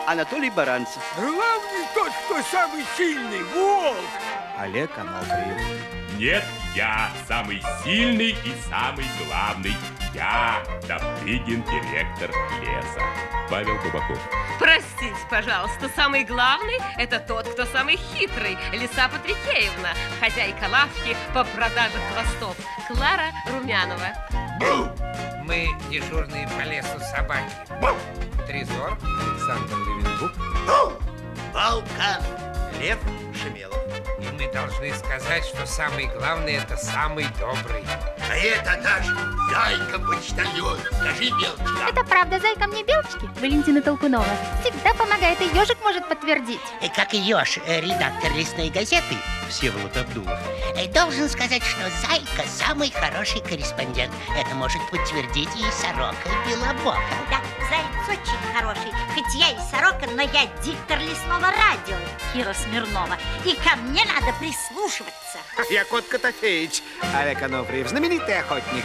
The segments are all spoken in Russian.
Анатолий Баранцев. Главный тот, кто самый сильный, волк. Олег Ануфриев. Нет, я самый сильный и самый главный. Я Добрыгин, директор леса. Павел Бабаков. Простите, пожалуйста, самый главный – это тот, кто самый хитрый. Лиса Патрикеевна, хозяйка лавки по продаже хвостов. Клара Румянова. Мы дежурные по лесу собаки. Трезор, Александр Левенбук. Волкан, Лев Шемелов. И мы должны сказать, что самый главный – это самый добрый. А это наш Зайка-почтальон. Скажи, Белочка. Это правда, Зайка мне Белочки? Валентина Толкунова всегда помогает, и ежик может подтвердить. Как еж, редактор лесной газеты Всеволод Абдулов. должен сказать, что Зайка самый хороший корреспондент. Это может подтвердить и сорока Белобока. Да, Заяц очень хороший. Хоть я и сорока, но я диктор лесного радио Кира Смирнова. И ко мне надо прислушиваться. Я кот Котофеич, Олег Ануфриев, знаменитый охотник.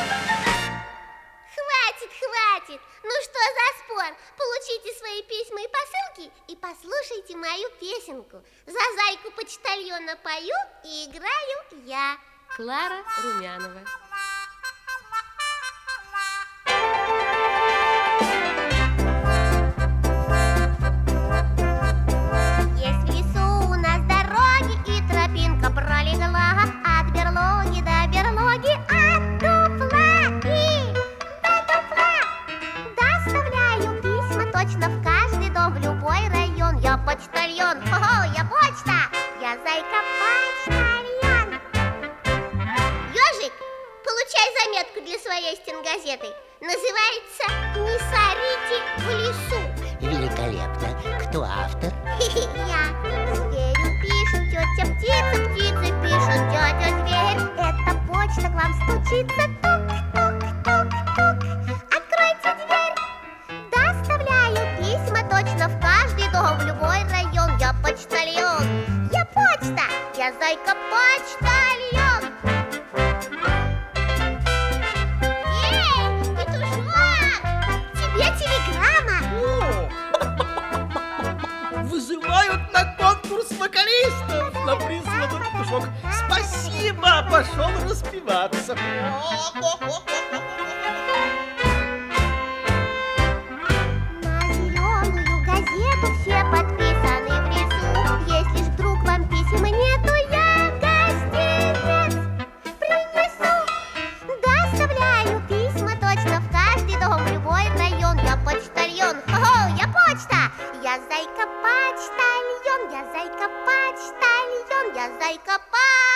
Хватит! Ну что за спор? Получите свои письма и посылки и послушайте мою песенку. За Зайку-почтальона пою и играю я. Клара Румянова. Есть в лесу у нас дороги и тропинка пролегла от берлоги до берлоги, от дупла и до дупла. Доставляю письма точно в каждый дом, в любой район. Я почтальон, хо-хо, я почта, я Зайка-почтальон. Ежик, получай заметку для своей стенгазеты. Называется «Не сорите в лесу». Великолепно. Кто автор? Я. Зверю пишет тетя птица, птицы пишут тетя зверь. Эта почта к вам стучится, тук-тук-тук-тук. Откройте дверь. Доставляю письма точно в каждый дом, в любой район. Я почтальон, я почта, я Зайка-почтальон. Эй, петушок, тебе телеграмма. Вызывают на конкурс вокалистов. На приз золотой петушок. Спасибо, пошел распеваться. На зеленую газету все подписаны в лесу. Если ж вдруг вам писем нету, я гостинец принесу. Доставляю письма точно в каждый дом, в любой район. Я почтальон, хо-хо, я почта, я Зайка-почтальон, я Зайка-почтальон, я Зайка-почтальон.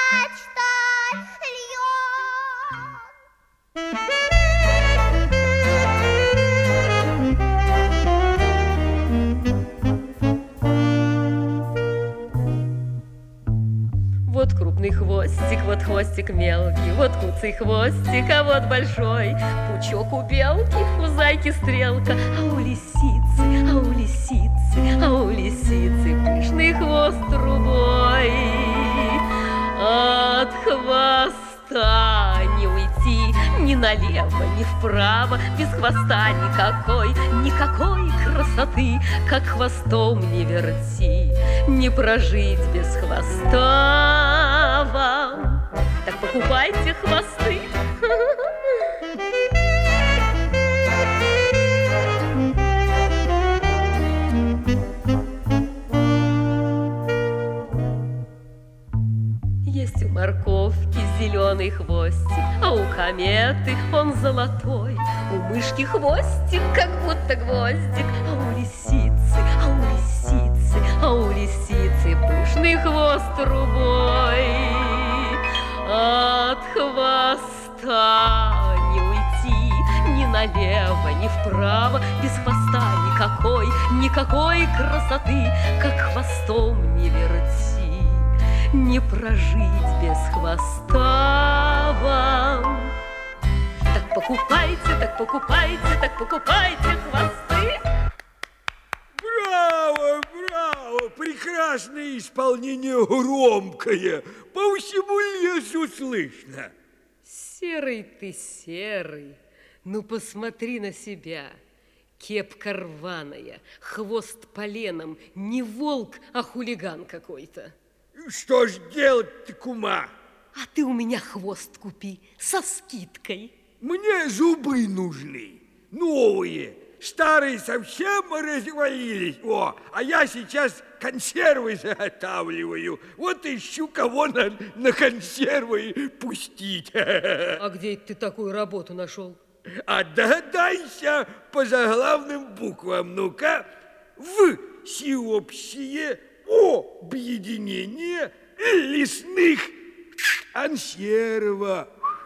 Вот крупный хвостик, вот хвостик мелкий, вот куцый хвостик, а вот большой. Пучок у белки, у зайки стрелка, а у лисицы, а у лисицы, а у лисицы пышный хвост трубой. От хвоста не уйти ни налево, ни вправо, без хвоста никакой, никакой красоты, как хвостом не верти, не прожить без хвоста вам. Так покупайте хвосты. Есть у морковки зеленый хвостик, а у кометы он золотой. У мышки хвостик, как будто гвоздик, а у лисицы, а у лисицы, а у лисицы пышный хвост трубой. От хвоста не уйти ни налево, ни вправо, без хвоста никакой, никакой красоты, как хвостом не верти, не прожить без хвоста вам. Так покупайте, так покупайте, так покупайте хвосты. Браво, браво! Прекрасное исполнение, громкое. По всему лесу слышно. Серый ты серый, ну посмотри на себя. Кепка рваная, хвост поленом, не волк, а хулиган какой-то. Что ж делать-то, кума? А ты у меня хвост купи со скидкой. Мне зубы нужны, новые. Старые совсем развалились. А я сейчас консервы заготавливаю. Вот ищу кого на консервы пустить. А где ты такую работу нашел? А догадайся по заглавным буквам. Ну-ка. Всеобщее объединение лесных консервов.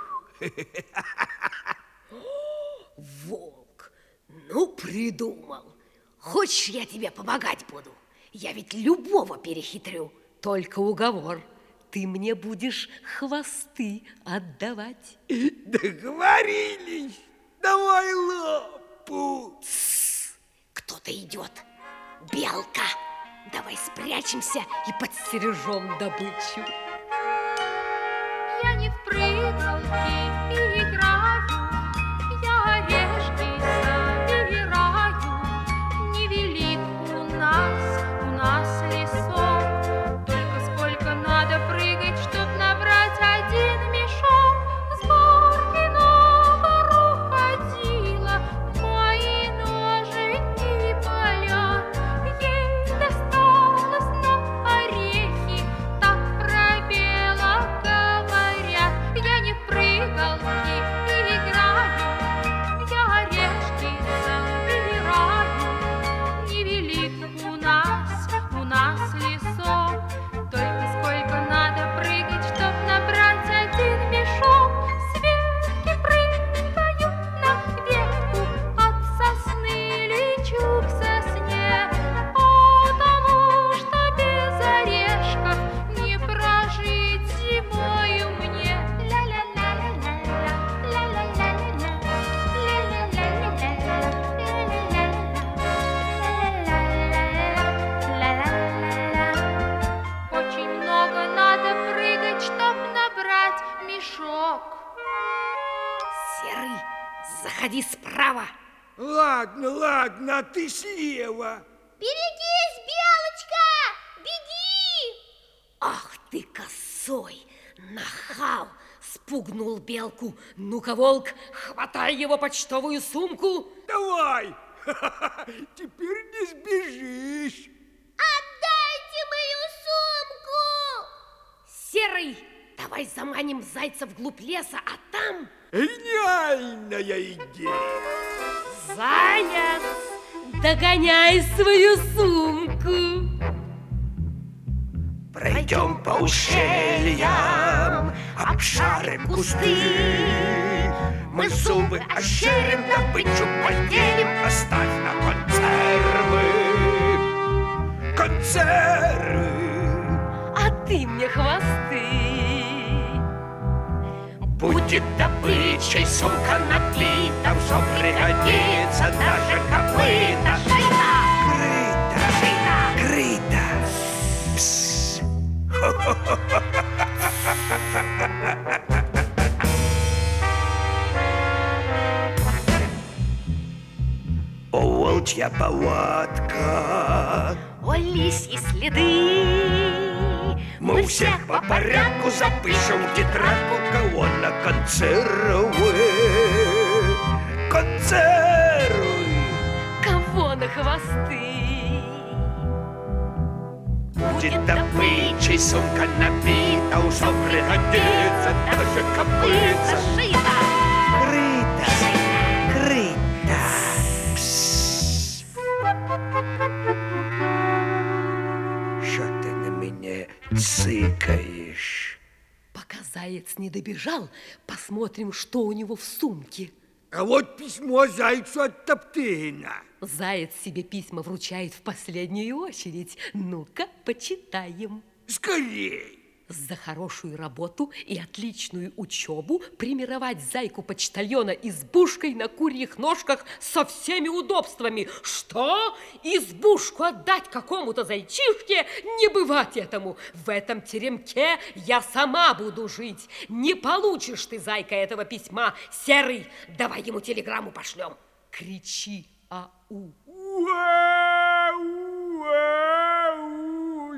Волк, ну придумал. Хочешь, я тебе помогать буду? Я ведь любого перехитрю. Только уговор. Ты мне будешь хвосты отдавать. Договорились. Давай лапу. Кто-то идет. Белка. Давай спрячемся и подстережем добычу. Я не в прыгалки играю, я орешки собираю. Невелик у нас лесок, только сколько надо прыгать, чтоб набрать один мешок. С горки на гору ходила, мои ножики поля. Ей досталось на орехи, так про белок говорят. Я не в прыгалки играю, я орешки собираю. Невелик у нас лесок, только сколько надо прыгать, чтоб набрать один мешок. С ветки прыгаю на ветку, от сосны лечу к сосне, потому что без орешков не прожить зимою мне. Очень много надо прыгать, чтоб набрать мешок. Серый, заходи справа. Ладно, а ты слева. Берегись, Белочка! Беги! Ах ты косой, нахал, спугнул белку. Ну-ка, волк, хватай его почтовую сумку. Давай. Теперь не сбежишь. Отдайте мою сумку! Серый, давай заманим зайца вглубь леса, а там... Гениальная идея. Заяц, догоняй свою сумку. Пройдем по ущельям, обшарим кусты. Мы зубы ощерим, добычу поделим. Оставь на консервы. А ты мне хвосты. Будет добычей сумка набита, все пригодится, даже копыта. Крыто. Пс. О, волчья повадка, О, лисьи следы. мы у всех по порядку запишем в тетрадку, кого на консервы. Кого на хвосты. Будет добычей сумка набита, уже пригодится даже копытца. Зашито. Крыто. Пс. Что ты на меня цыкаешь? Пока заяц не добежал, посмотрим, что у него в сумке. А вот письмо зайцу от Топтыгина. Заяц себе письма вручает в последнюю очередь. Ну-ка, почитаем. Скорей. За хорошую работу и отличную учебу премировать зайку-почтальона избушкой на курьих ножках со всеми удобствами. Что? Избушку отдать какому-то зайчишке? Не бывать этому. В этом теремке я сама буду жить. Не получишь ты, зайка, этого письма. Серый, давай ему телеграмму пошлем. Кричи Ау. Уау,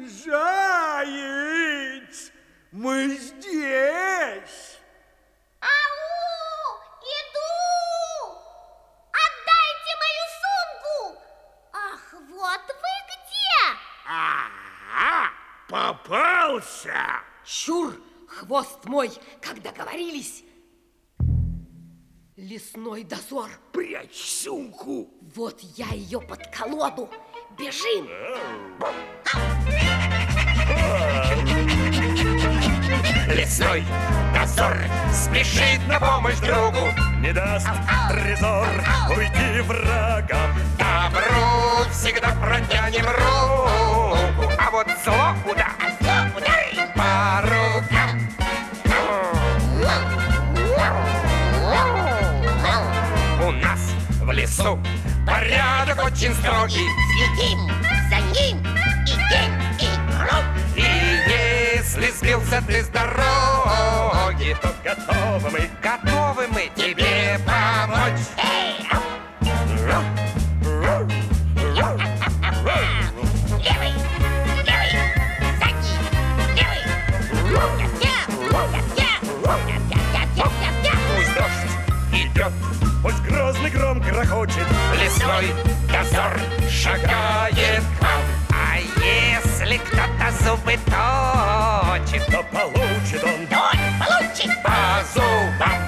заяц, мы здесь. Ау! Иду! Отдайте мою сумку! Ах, вот вы где! Попался. Чур, хвост мой, как договорились. Лесной дозор. Прячь сумку. Вот я ее под колоду. Бежим. Лесной дозор спешит на помощь другу. Не даст трезор уйти врагам. Добру всегда протянем руку, а вот зло ударим по рукам. У нас в лесу порядок очень строгий. Следим за ним и день, и ночь. И если сбился ты с дороги, то готовы мы тебе помочь. Левый, задний, левый. Пусть дождь идет, Пусть грозный гром грохочет. лесной дозор шагает к вам. А если кто-то зубы точит, То получит он Он получит по зубам